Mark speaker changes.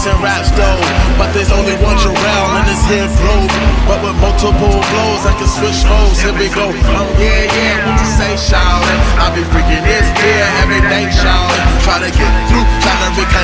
Speaker 1: beats and raps though, but there's only one Jarrell in this here flow. But with multiple blows, I can switch modes. Here we go. Yeah, what you say, shawty? I be freaking this here every day, shawty. Try to get through, try to become